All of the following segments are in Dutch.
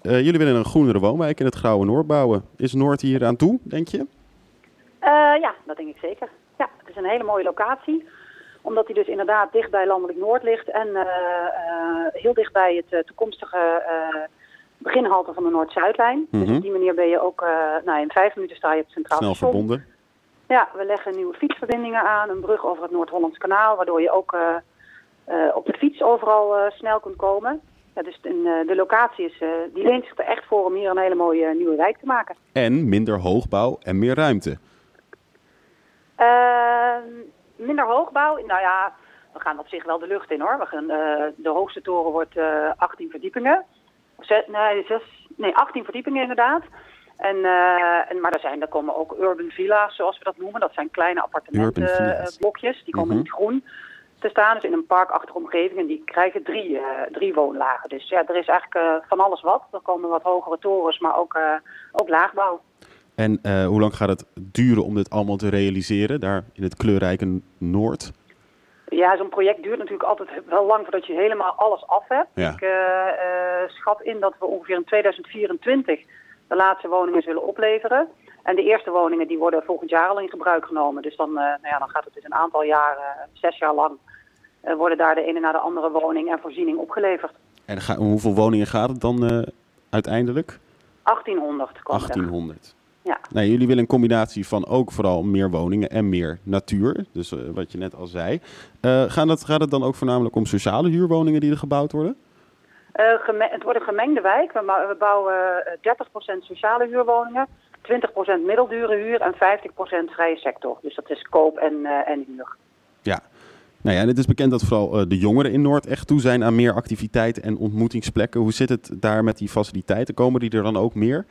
jullie willen een groenere woonwijk in het Grauwe Noord bouwen. Is Noord hier aan toe, denk je? Ja, dat denk ik zeker. Ja, het is een hele mooie locatie. Omdat hij dus inderdaad dicht bij Landelijk Noord ligt. En heel dicht bij het toekomstige beginhalte van de Noord-Zuidlijn. Dus op die manier ben je ook... in 5 minuten sta je op het Centraal Snel Station. verbonden. Ja, we leggen nieuwe fietsverbindingen aan. Een brug over het Noord-Hollands Kanaal. Waardoor je ook op de fiets overal snel kunt komen. Ja, dus de locatie die leent zich er echt voor om hier een hele mooie nieuwe wijk te maken. En minder hoogbouw en meer ruimte. Minder hoogbouw? Nou ja, we gaan op zich wel de lucht in hoor. De hoogste toren wordt 18 verdiepingen. 18 verdiepingen inderdaad. Maar er komen ook urban villa's, zoals we dat noemen. Dat zijn kleine appartementenblokjes. Die komen in het groen te staan. Dus in een parkachtige omgeving. En die krijgen 3 woonlagen. Dus ja, er is eigenlijk van alles wat. Er komen wat hogere torens, maar ook laagbouw. En hoe lang gaat het duren om dit allemaal te realiseren, daar in het kleurrijke Noord? Ja, zo'n project duurt natuurlijk altijd wel lang voordat je helemaal alles af hebt. Ja. Ik schat in dat we ongeveer in 2024 de laatste woningen zullen opleveren. En de eerste woningen die worden volgend jaar al in gebruik genomen. Dus dan gaat het dus een aantal jaren, 6 jaar lang, worden daar de ene na de andere woning en voorziening opgeleverd. En om hoeveel woningen gaat het dan uiteindelijk? 1800 komen 1800. Ja. Nou, jullie willen een combinatie van ook vooral meer woningen en meer natuur. Dus wat je net al zei. Gaat het dan ook voornamelijk om sociale huurwoningen die er gebouwd worden? Het wordt een gemengde wijk. We bouwen 30% sociale huurwoningen, 20% middeldure huur en 50% vrije sector. Dus dat is koop en huur. Ja. Nou ja, en het is bekend dat vooral de jongeren in Noord echt toe zijn aan meer activiteiten en ontmoetingsplekken. Hoe zit het daar met die faciliteiten? Komen die er dan ook meer?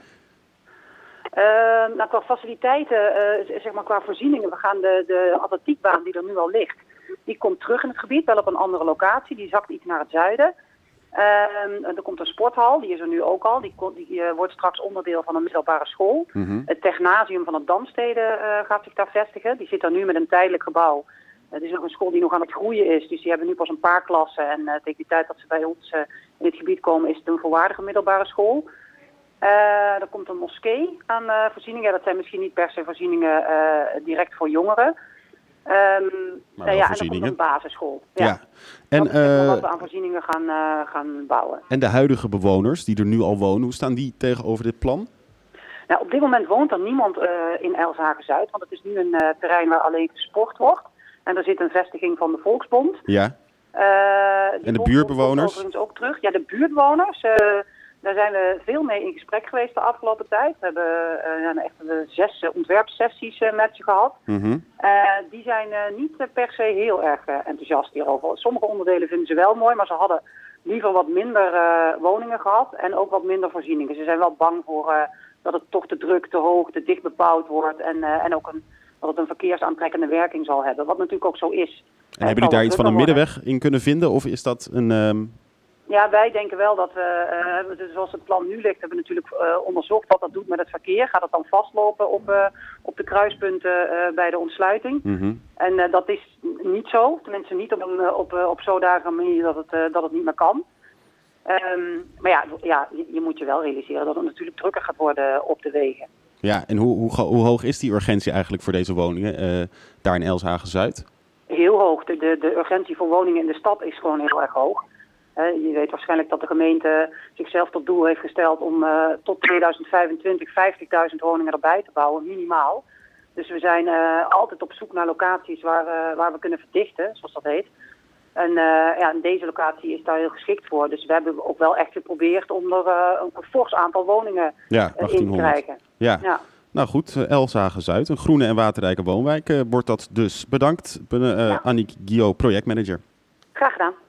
Qua faciliteiten, qua voorzieningen, we gaan de atletiekbaan die er nu al ligt, die komt terug in het gebied, wel op een andere locatie. Die zakt iets naar het zuiden. Er komt een sporthal, die is er nu ook al. Die wordt straks onderdeel van een middelbare school. Mm-hmm. Het Technasium van het Damstede gaat zich daar vestigen. Die zit daar nu met een tijdelijk gebouw. Het is nog een school die nog aan het groeien is. Dus die hebben nu pas een paar klassen. En tegen die tijd dat ze bij ons in het gebied komen, is het een volwaardige middelbare school. Er komt een moskee aan voorzieningen. Dat zijn misschien niet per se voorzieningen direct voor jongeren. En er komt een basisschool. Ja. En wat we aan voorzieningen gaan bouwen. En de huidige bewoners die er nu al wonen, hoe staan die tegenover dit plan? Nou, op dit moment woont er niemand in Elshagen-Zuid. Want het is nu een terrein waar alleen gesport wordt. En er zit een vestiging van de Volksbond. Ja. En de buurtbewoners? Overigens ook terug. Ja, de buurtbewoners. Daar zijn we veel mee in gesprek geweest de afgelopen tijd. We hebben echt 6 ontwerpsessies met ze gehad. Mm-hmm. Die zijn niet per se heel erg enthousiast hierover. Sommige onderdelen vinden ze wel mooi, maar ze hadden liever wat minder woningen gehad en ook wat minder voorzieningen. Ze zijn wel bang voor dat het toch te druk, te hoog, te dicht bebouwd wordt en ook dat het een verkeersaantrekkende werking zal hebben. Wat natuurlijk ook zo is. En hebben jullie daar iets van een middenweg in kunnen vinden of is dat een... Ja, wij denken wel dat we, zoals het plan nu ligt, hebben we natuurlijk onderzocht wat dat doet met het verkeer. Gaat het dan vastlopen op de kruispunten bij de ontsluiting? Mm-hmm. En dat is niet zo, tenminste niet op zodanige manier dat het niet meer kan. Maar ja, je moet je wel realiseren dat het natuurlijk drukker gaat worden op de wegen. Ja, en hoe hoog is die urgentie eigenlijk voor deze woningen daar in Elshagen-Zuid? Heel hoog. De urgentie voor woningen in de stad is gewoon heel erg hoog. Je weet waarschijnlijk dat de gemeente zichzelf tot doel heeft gesteld om tot 2025 50.000 woningen erbij te bouwen, minimaal. Dus we zijn altijd op zoek naar locaties waar we kunnen verdichten, zoals dat heet. En deze locatie is daar heel geschikt voor. Dus we hebben ook wel echt geprobeerd om er een fors aantal woningen in te krijgen. Ja. Nou goed, Elshagen-Zuid, een groene en waterrijke woonwijk wordt dat dus. Bedankt, Annick Guillot, projectmanager. Graag gedaan.